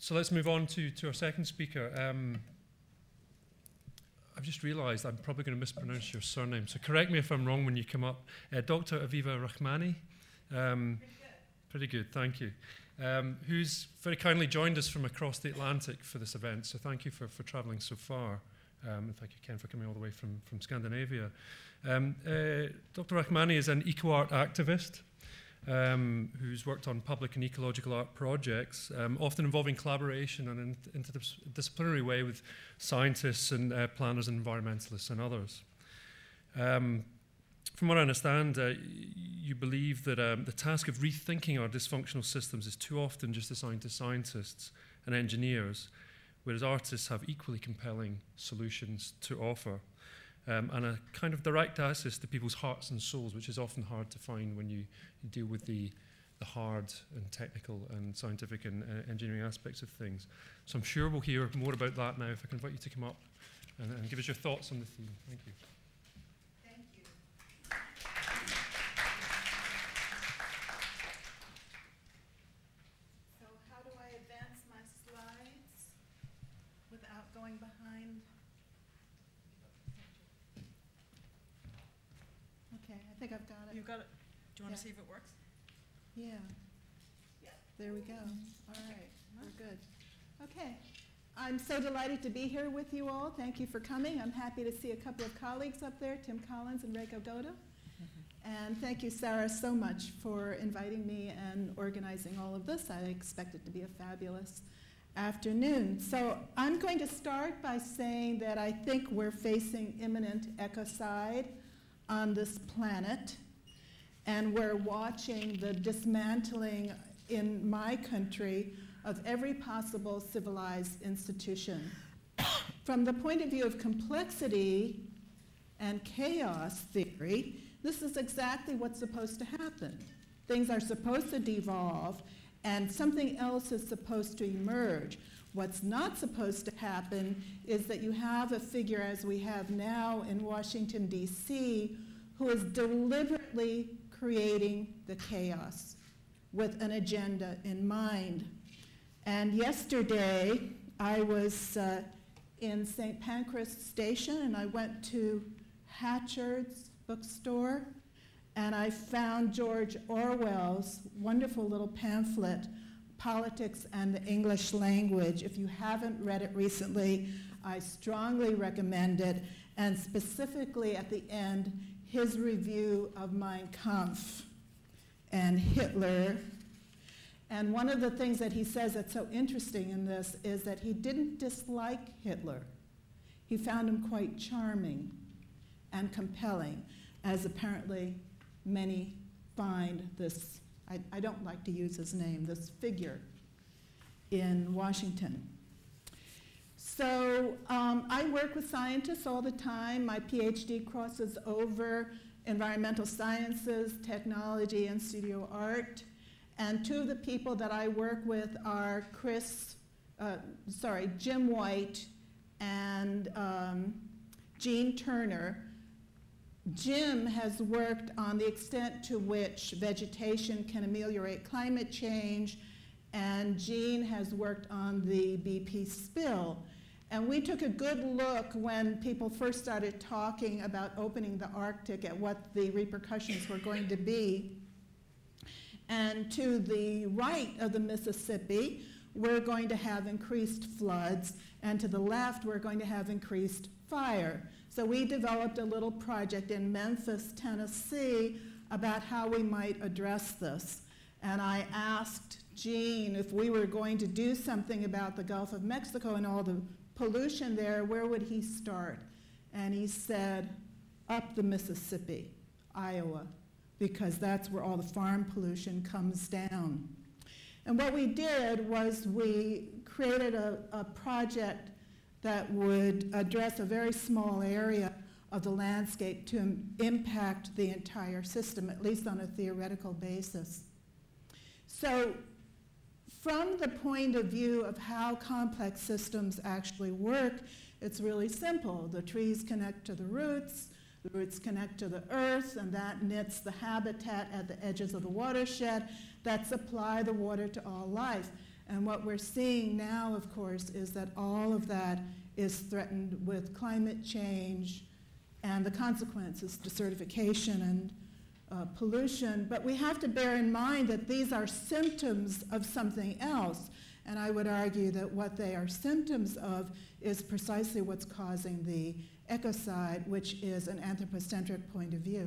So let's move on to our second speaker. I've just realised I'm probably going to mispronounce your surname, so correct me if I'm wrong when you come up. Dr. Aviva Rahmani. Pretty good, thank you. Who's very kindly joined us from across the Atlantic for this event, so thank you for travelling so far. And thank you, Ken, for coming all the way from Scandinavia. Dr. Rahmani is an eco-art activist who's worked on public and ecological art projects, often involving collaboration and an interdisciplinary way with scientists and planners and environmentalists and others. From what I understand, you believe that the task of rethinking our dysfunctional systems is too often just assigned to scientists and engineers, whereas artists have equally compelling solutions to offer, and a kind of direct access to people's hearts and souls, which is often hard to find when you deal with the hard and technical and scientific and engineering aspects of things. So I'm sure we'll hear more about that now. If I can invite you to come up and give us your thoughts on the theme. Thank you. Thank you. So how do I advance my slides without going behind? Okay, I think I've got it. You got it. Do you want to see if it works? Yeah. There we go. All right, we're good. Okay. I'm so delighted to be here with you all. Thank you for coming. I'm happy to see a couple of colleagues up there, Tim Collins and Reiko Goda. And thank you, Sarah, so much for inviting me and organizing all of this. I expect it to be a fabulous afternoon. So I'm going to start by saying that I think we're facing imminent ecocide on this planet, and we're watching the dismantling in my country of every possible civilized institution. From the point of view of complexity and chaos theory, this is exactly what's supposed to happen. Things are supposed to devolve, and something else is supposed to emerge. What's not supposed to happen is that you have a figure, as we have now in Washington, D.C., who is deliberately creating the chaos with an agenda in mind. And yesterday, I was in St. Pancras Station, and I went to Hatchard's bookstore, and I found George Orwell's wonderful little pamphlet, Politics and the English Language. If you haven't read it recently, I strongly recommend it, and specifically at the end, his review of Mein Kampf and Hitler. And one of the things that he says that's so interesting in this is that he didn't dislike Hitler. He found him quite charming and compelling, as apparently many find this, I don't like to use his name, this figure in Washington. So I work with scientists all the time. My PhD crosses over environmental sciences, technology, and studio art. And two of the people that I work with are Jim White and Gene Turner. Jim has worked on the extent to which vegetation can ameliorate climate change, and Gene has worked on the BP spill. And we took a good look when people first started talking about opening the Arctic at what the repercussions were going to be. And to the right of the Mississippi, we're going to have increased floods, and to the left, we're going to have increased fire. So we developed a little project in Memphis, Tennessee, about how we might address this. And I asked Gene if we were going to do something about the Gulf of Mexico and all the pollution there, where would he start? And he said, up the Mississippi, Iowa, because that's where all the farm pollution comes down. And what we did was we created a project that would address a very small area of the landscape to impact the entire system, at least on a theoretical basis. So from the point of view of how complex systems actually work, it's really simple. The trees connect to the roots connect to the earth, and that knits the habitat at the edges of the watershed that supply the water to all life. And what we're seeing now, of course, is that all of that is threatened with climate change and the consequences, desertification and pollution. But we have to bear in mind that these are symptoms of something else. And I would argue that what they are symptoms of is precisely what's causing the ecocide, which is an anthropocentric point of view.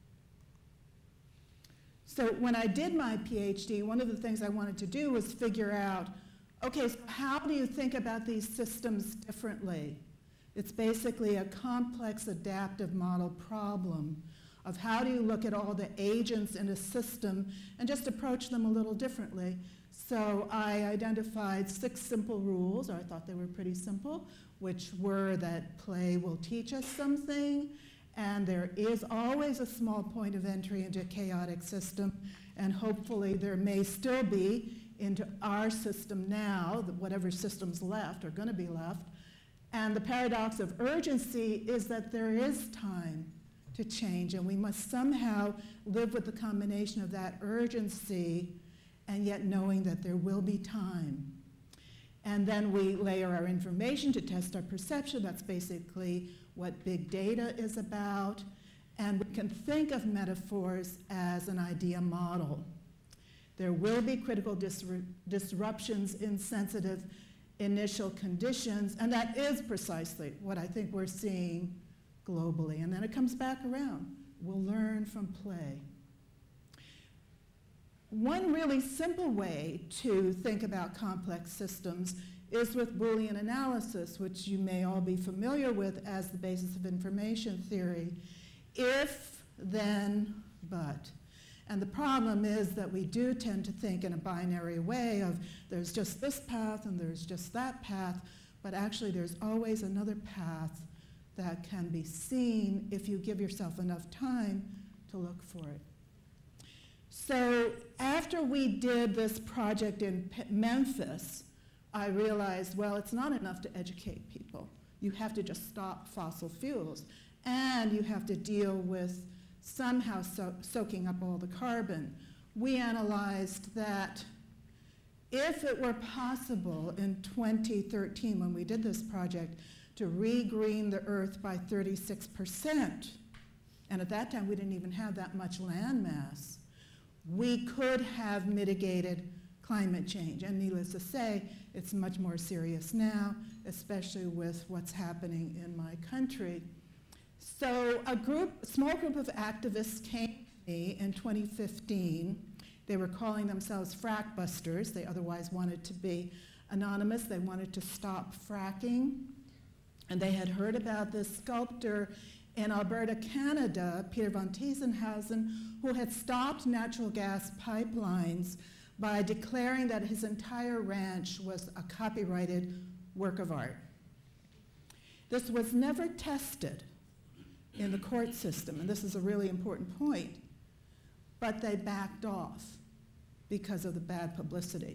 So when I did my PhD, one of the things I wanted to do was figure out, okay, so how do you think about these systems differently? It's basically a complex adaptive model problem of how do you look at all the agents in a system and just approach them a little differently. So I identified 6 simple rules, or I thought they were pretty simple, which were that play will teach us something, and there is always a small point of entry into a chaotic system, and hopefully there may still be into our system now, whatever system's left or going to be left. And the paradox of urgency is that there is time to change, and we must somehow live with the combination of that urgency and yet knowing that there will be time. And then we layer our information to test our perception. That's basically what big data is about. And we can think of metaphors as an idea model. There will be critical disruptions in sensitive initial conditions, and that is precisely what I think we're seeing globally. And then it comes back around. We'll learn from play. One really simple way to think about complex systems is with Boolean analysis, which you may all be familiar with as the basis of information theory. If, then, but. And the problem is that we do tend to think in a binary way of there's just this path and there's just that path, but actually there's always another path that can be seen if you give yourself enough time to look for it. So after we did this project in Memphis, I realized, well, it's not enough to educate people. You have to just stop fossil fuels, and you have to deal with somehow soaking up all the carbon. We analyzed that if it were possible in 2013, when we did this project, to regreen the Earth by 36%, and at that time we didn't even have that much land mass, we could have mitigated climate change. And needless to say, it's much more serious now, especially with what's happening in my country. So a small group of activists came to me in 2015. They were calling themselves frack busters. They otherwise wanted to be anonymous. They wanted to stop fracking. And they had heard about this sculptor in Alberta, Canada, Peter von Tiesenhausen, who had stopped natural gas pipelines by declaring that his entire ranch was a copyrighted work of art. This was never tested in the court system, and this is a really important point, but they backed off because of the bad publicity.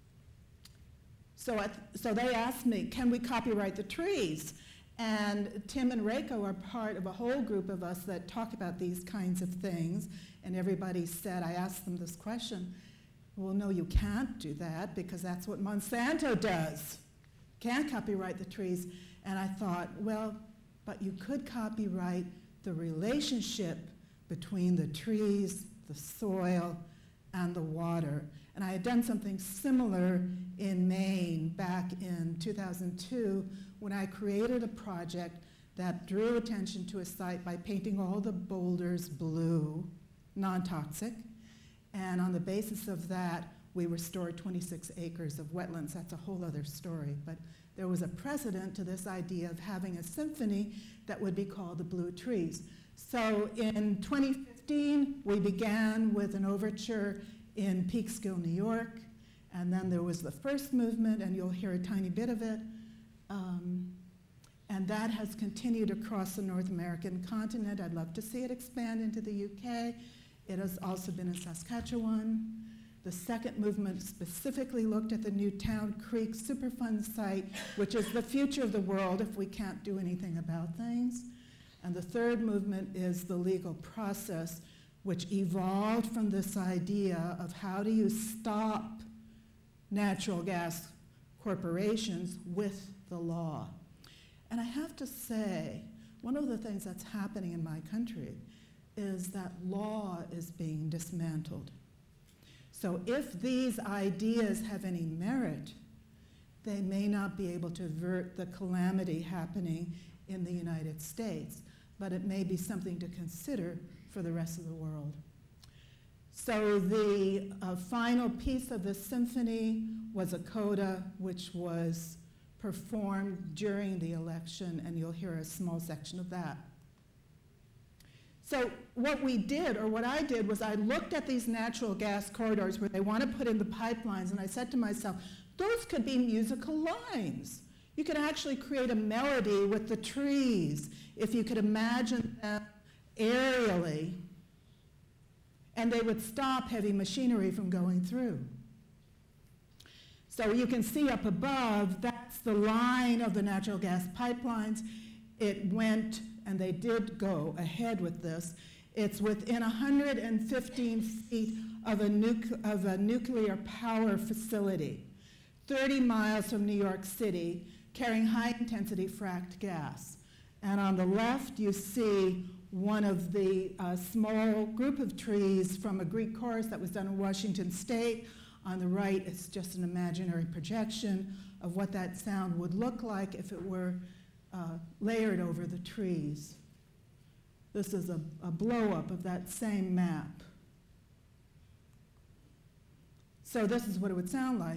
So they asked me, can we copyright the trees? And Tim and Reiko are part of a whole group of us that talk about these kinds of things, and everybody said, I asked them this question, well, no, you can't do that because that's what Monsanto does. Can't copyright the trees. And I thought, well, but you could copyright the relationship between the trees, the soil, and the water. And I had done something similar in Maine back in 2002 when I created a project that drew attention to a site by painting all the boulders blue, non-toxic. And on the basis of that, we restored 26 acres of wetlands. That's a whole other story. But there was a precedent to this idea of having a symphony that would be called the Blue Trees. So in 2015, we began with an overture in Peekskill, New York. And then there was the first movement, and you'll hear a tiny bit of it. And that has continued across the North American continent. I'd love to see it expand into the UK. It has also been in Saskatchewan. The second movement specifically looked at the Newtown Creek Superfund site, which is the future of the world if we can't do anything about things. And the third movement is the legal process, which evolved from this idea of how do you stop natural gas corporations with the law. And I have to say, one of the things that's happening in my country is that law is being dismantled. So if these ideas have any merit, they may not be able to avert the calamity happening in the United States, but it may be something to consider for the rest of the world. So the final piece of the symphony was a coda, which was performed during the election, and you'll hear a small section of that. So what we did, or what I did, was I looked at these natural gas corridors where they want to put in the pipelines, and I said to myself, those could be musical lines. You could actually create a melody with the trees if you could imagine them aerially, and they would stop heavy machinery from going through. So you can see up above, that's the line of the natural gas pipelines. It went, and they did go ahead with this. It's within 115 feet of a nuclear power facility, 30 miles from New York City, carrying high-intensity fracked gas. And on the left, you see one of the small group of trees from a Greek chorus that was done in Washington State. On the right, it's just an imaginary projection of what that sound would look like if it were layered over the trees. This is a blow-up of that same map. So this is what it would sound like.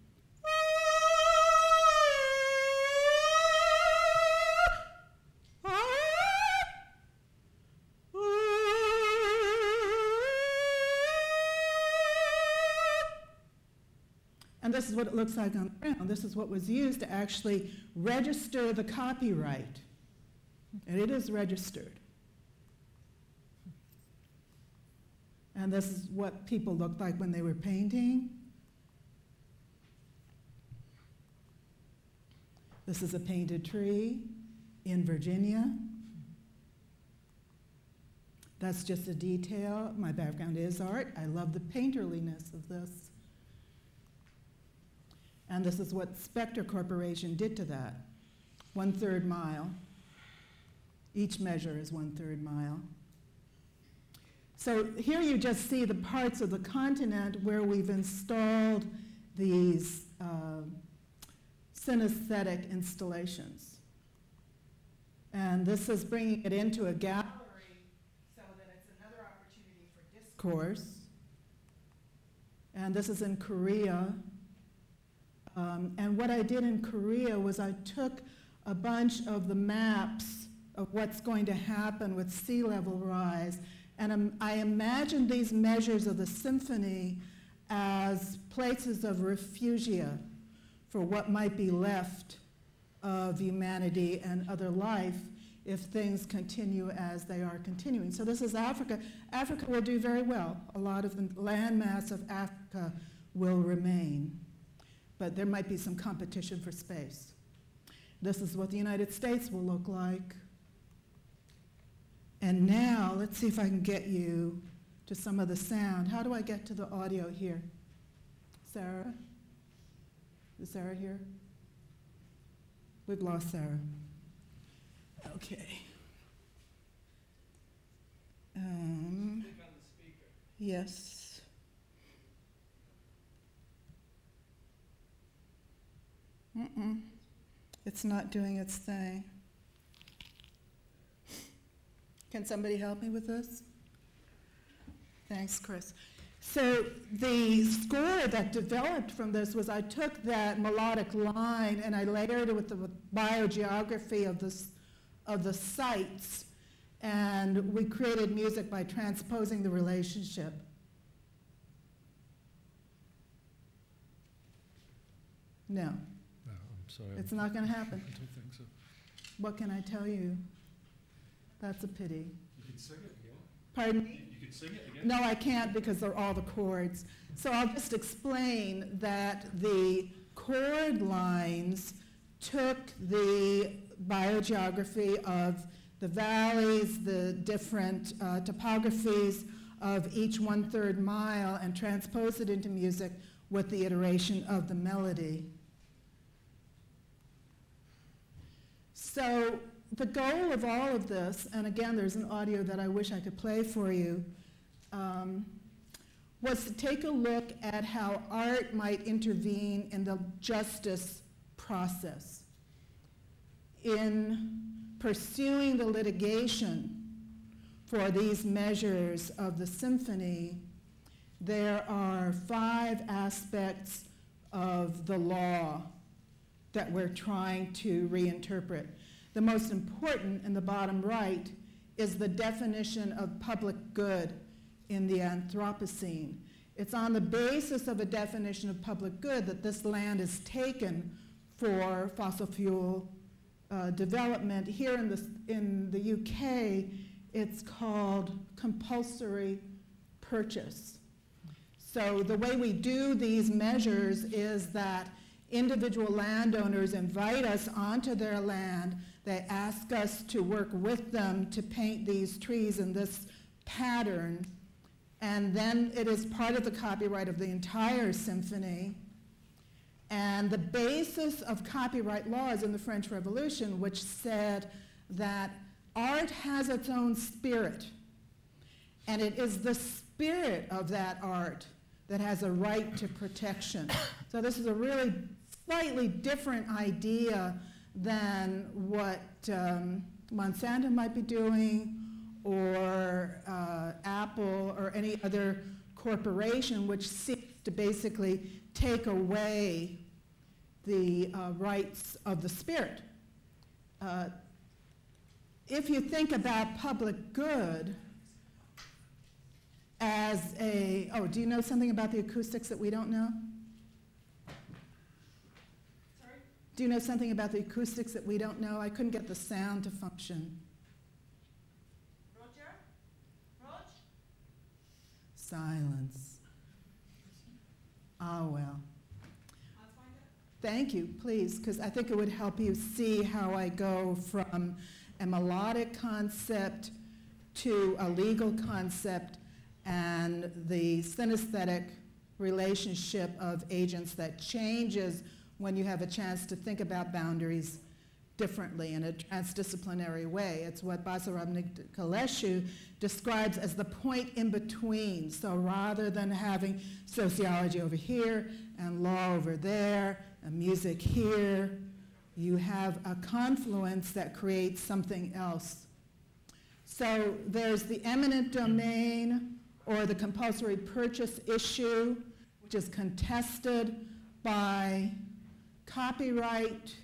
And this is what it looks like on the ground. This is what was used to actually register the copyright. And it is registered. And this is what people looked like when they were painting. This is a painted tree in Virginia. That's just a detail. My background is art. I love the painterliness of this. And this is what Spectre Corporation did to that. 1/3 mile. Each measure is 1/3 mile. So here you just see the parts of the continent where we've installed these synesthetic installations. And this is bringing it into a gallery so that it's another opportunity for discourse. And this is in Korea. And what I did in Korea was I took a bunch of the maps of what's going to happen with sea level rise, and I imagined these measures of the symphony as places of refugia for what might be left of humanity and other life if things continue as they are continuing. So this is Africa. Africa will do very well. A lot of the landmass of Africa will remain. But there might be some competition for space. This is what the United States will look like. And now, let's see if I can get you to some of the sound. How do I get to the audio here? Sarah? Is Sarah here? We've lost Sarah. Okay. Click on the speaker. Yes. It's not doing its thing. Can somebody help me with this? Thanks, Chris. So the score that developed from this was I took that melodic line and I layered it with the biogeography of the sites, and we created music by transposing the relationship. No. Sorry. It's not going to happen. I don't think so. What can I tell you? That's a pity. You can sing it again. Pardon me? You can sing it again. No, I can't because they're all the chords. So I'll just explain that the chord lines took the biogeography of the valleys, the different topographies of each 1/3 mile and transposed it into music with the iteration of the melody. So the goal of all of this, and again, there's an audio that I wish I could play for you, was to take a look at how art might intervene in the justice process. In pursuing the litigation for these measures of the symphony, there are 5 aspects of the law that we're trying to reinterpret. The most important, in the bottom right, is the definition of public good in the Anthropocene. It's on the basis of a definition of public good that this land is taken for fossil fuel development. Here in the UK, it's called compulsory purchase. So the way we do these measures is that individual landowners invite us onto their land. They ask us to work with them to paint these trees in this pattern, and then it is part of the copyright of the entire symphony. And the basis of copyright law is in the French Revolution, which said that art has its own spirit, and it is the spirit of that art that has a right to protection. So this is a really slightly different idea than what Monsanto might be doing, or Apple, or any other corporation which seeks to basically take away the rights of the spirit. If you think about public good as do you know something about the acoustics that we don't know? Sorry? Do you know something about the acoustics that we don't know? I couldn't get the sound to function. Roger? Rog? Silence. Oh, well. I'll find it. Thank you, please, because I think it would help you see how I go from a melodic concept to a legal concept and the synesthetic relationship of agents that changes when you have a chance to think about boundaries differently in a transdisciplinary way. It's what Basarab Nicolescu describes as the point in between. So rather than having sociology over here and law over there and music here, you have a confluence that creates something else. So there's the eminent domain or the compulsory purchase issue, which is contested by copyright,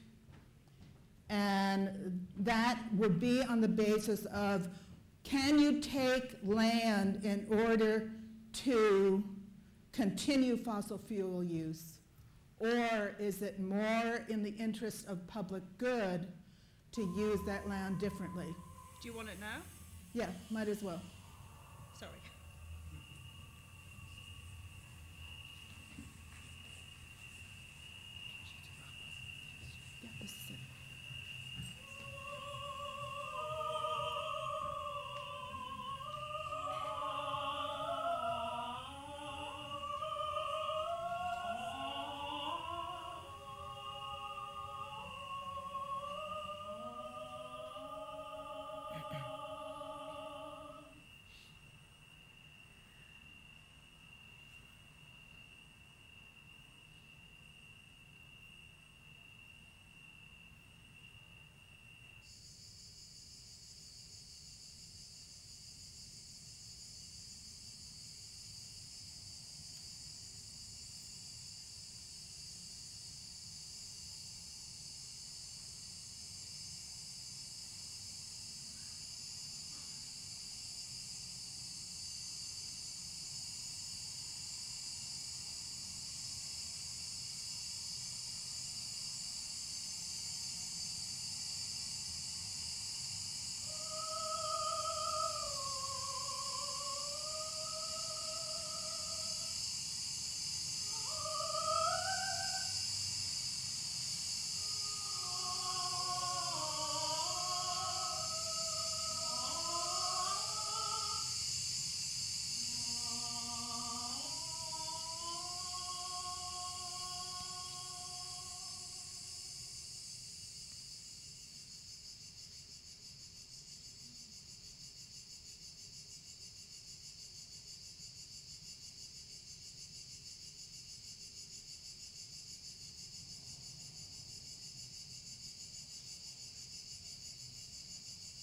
and that would be on the basis of, can you take land in order to continue fossil fuel use? Or is it more in the interest of public good to use that land differently? Do you want it now? Yeah, might as well. Sorry. Yeah, this is it.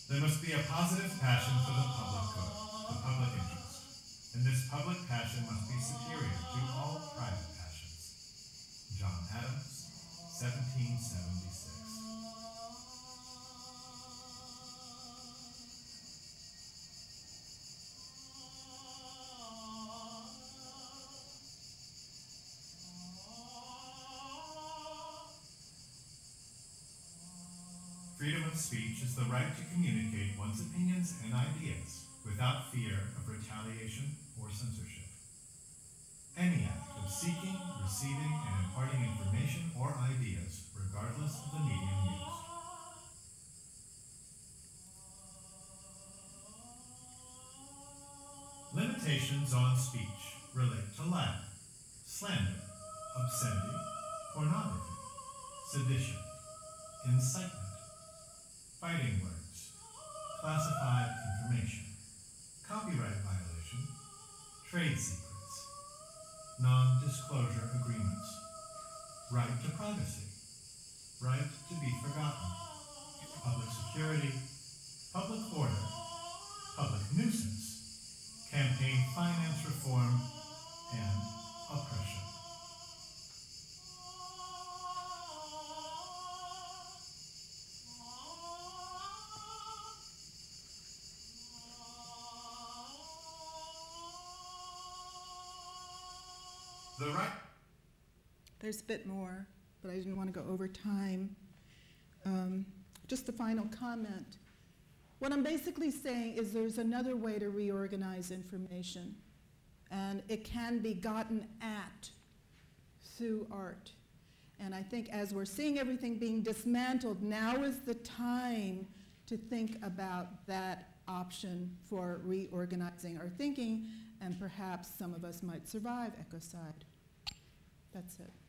There must be a positive passion for the public good, the public interest, and this public passion must be superior to all private passions. John Adams, 1776. Freedom of speech is the right to communicate one's opinions and ideas without fear of retaliation or censorship. Any act of seeking, receiving, and imparting information or ideas, regardless of the medium used. Limitations on speech relate to libel, slander, obscenity, pornography, sedition, incitement, fighting words, classified information, copyright violation, trade secrets, non-disclosure agreements, right to privacy, right to be forgotten, public security, public order, public nuisance, campaign finance reform, and oppression. The right. There's a bit more, but I didn't want to go over time. Just the final comment. What I'm basically saying is there's another way to reorganize information, and it can be gotten at through art. And I think as we're seeing everything being dismantled, now is the time to think about that option for reorganizing our thinking, and perhaps some of us might survive ecocide. That's it.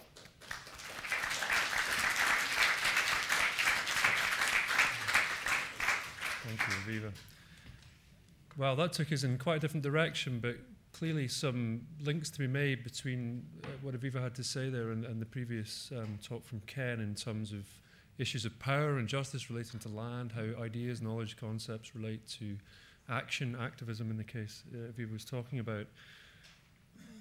Thank you, Aviva. Well, that took us in quite a different direction, but clearly some links to be made between what Aviva had to say there and the previous talk from Ken in terms of issues of power and justice relating to land, how ideas, knowledge, concepts relate to action, activism in the case Aviva was talking about.